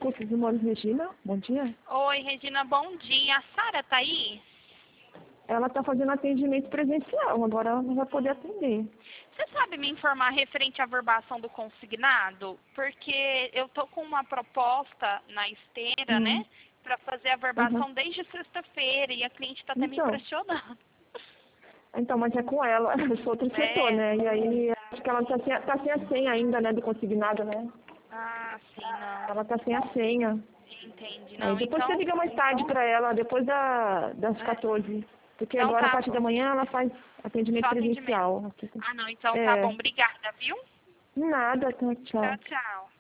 Recursos Humanos, Regina. Bom dia. Oi, Regina, bom dia. A Sara tá aí? Ela está fazendo atendimento presencial, agora ela não vai poder atender. Você sabe me informar referente à verbação do consignado? Porque eu tô com uma proposta na esteira, né? Para fazer a verbação desde sexta-feira e a cliente está até me impressionando. Então, mas é com ela, eu sou outro setor, né? E aí, acho que ela tá sem a senha ainda, né, do consignado, né? Ah, sim, não. Ela tá sem a senha. Entendi. Aí Não, depois você então... liga mais tarde para ela, depois das 14. Porque Então agora, a tá partir da bom. manhã, ela faz Só atendimento atendimento. presencial. Ah, não, então tá É, bom. Obrigada, viu? nada, então, tchau. Tchau, tchau.